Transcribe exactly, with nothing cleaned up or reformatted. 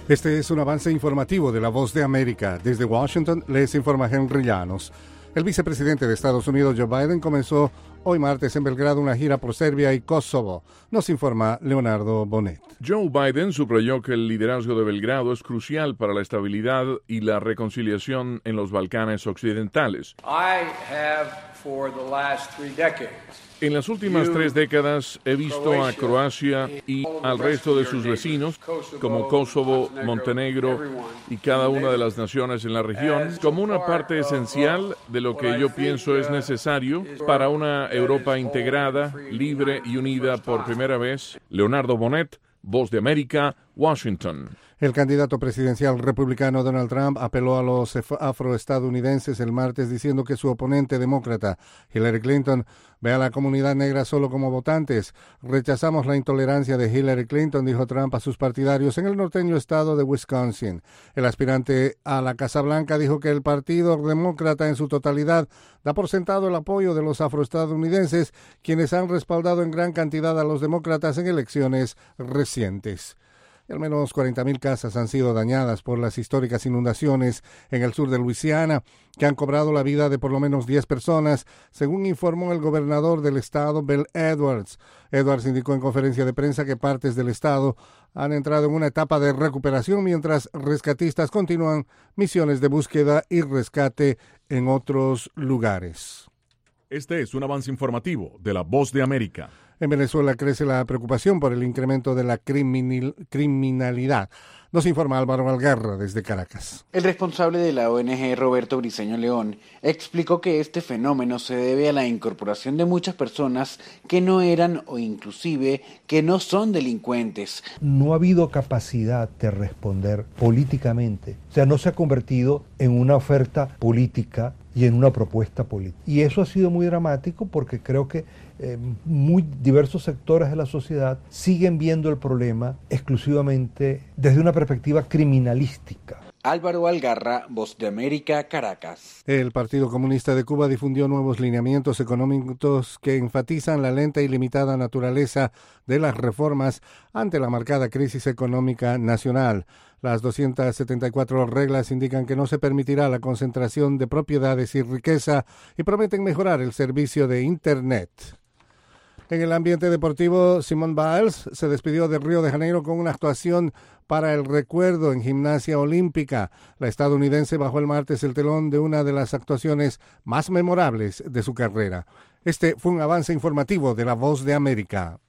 Este es un avance informativo de La Voz de América. Desde Washington les informa Henry Llanos. El vicepresidente de Estados Unidos, Joe Biden, comenzó hoy martes en Belgrado una gira por Serbia y Kosovo. Nos informa Leonardo Bonet. Joe Biden subrayó que el liderazgo de Belgrado es crucial para la estabilidad y la reconciliación en los Balcanes occidentales. I have, for the last three decades, En las últimas tres décadas he visto a Croacia y al resto de sus vecinos, como Kosovo, Montenegro y cada una de las naciones en la región, como una parte esencial de lo que yo pienso es necesario para una Europa integrada, libre y unida por primera vez. Leonardo Bonet, Voz de América, Washington. El candidato presidencial republicano Donald Trump apeló a los afroestadounidenses el martes diciendo que su oponente demócrata, Hillary Clinton, ve a la comunidad negra solo como votantes. Rechazamos la intolerancia de Hillary Clinton, dijo Trump a sus partidarios en el norteño estado de Wisconsin. El aspirante a la Casa Blanca dijo que el partido demócrata en su totalidad da por sentado el apoyo de los afroestadounidenses, quienes han respaldado en gran cantidad a los demócratas en elecciones recientes. Al menos cuarenta mil casas han sido dañadas por las históricas inundaciones en el sur de Luisiana, que han cobrado la vida de por lo menos diez personas, según informó el gobernador del estado, Bill Edwards. Edwards indicó en conferencia de prensa que partes del estado han entrado en una etapa de recuperación, mientras rescatistas continúan misiones de búsqueda y rescate en otros lugares. Este es un avance informativo de La Voz de América. En Venezuela crece la preocupación por el incremento de la criminal, criminalidad. Nos informa Álvaro Algarra desde Caracas. El responsable de la O N G, Roberto Briceño León, explicó que este fenómeno se debe a la incorporación de muchas personas que no eran o inclusive que no son delincuentes. No ha habido capacidad de responder políticamente. O sea, no se ha convertido en una oferta política y en una propuesta política. Y eso ha sido muy dramático porque creo que eh, muy diversos sectores de la sociedad siguen viendo el problema exclusivamente desde una perspectiva criminalística. Álvaro Algarra, Voz de América, Caracas. El Partido Comunista de Cuba difundió nuevos lineamientos económicos que enfatizan la lenta y limitada naturaleza de las reformas ante la marcada crisis económica nacional. Las doscientas setenta y cuatro reglas indican que no se permitirá la concentración de propiedades y riqueza y prometen mejorar el servicio de Internet. En el ambiente deportivo, Simone Biles se despidió de Río de Janeiro con una actuación para el recuerdo en gimnasia olímpica. La estadounidense bajó el martes el telón de una de las actuaciones más memorables de su carrera. Este fue un avance informativo de La Voz de América.